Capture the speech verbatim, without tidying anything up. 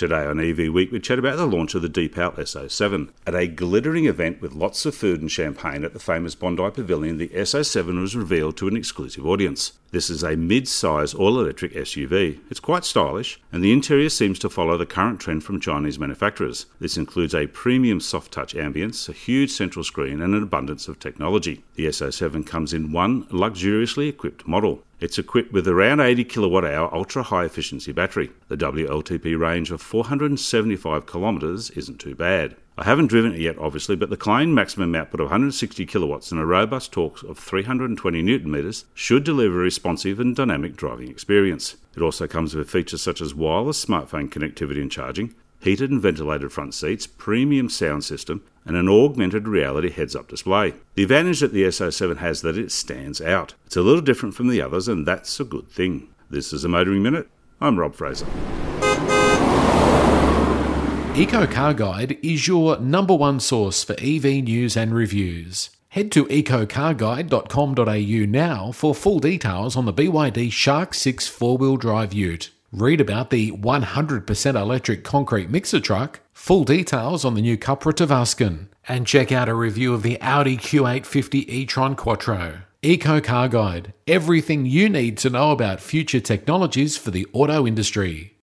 Today on E V Week, we chat about the launch of the Deepal S oh seven. At a glittering event with lots of food and champagne at the famous Bondi Pavilion, the S oh seven was revealed to an exclusive audience. This is a mid-size all-electric S U V. It's quite stylish, and the interior seems to follow the current trend from Chinese manufacturers. This includes a premium soft-touch ambience, a huge central screen, and an abundance of technology. The S oh seven comes in one luxuriously equipped model. It's equipped with around eighty kilowatt hour ultra-high efficiency battery. The W L T P range of four hundred seventy-five kilometres isn't too bad. I haven't driven it yet, obviously, but the claimed maximum output of one hundred sixty kilowatts and a robust torque of three hundred twenty newton metres should deliver a responsive and dynamic driving experience. It also comes with features such as wireless smartphone connectivity and charging, heated and ventilated front seats, premium sound system, and an augmented reality heads-up display. The advantage that the S oh seven has is that it stands out. It's a little different from the others, and that's a good thing. This is a Motoring Minute. I'm Rob Fraser. Eco Car Guide is your number one source for E V news and reviews. Head to eco car guide dot com dot a u now for full details on the B Y D Shark six four-wheel drive ute. Read about the one hundred percent electric concrete mixer truck, full details on the new Cupra Tavascan, and check out a review of the Audi Q eight fifty e-tron Quattro. Eco Car Guide, everything you need to know about future technologies for the auto industry.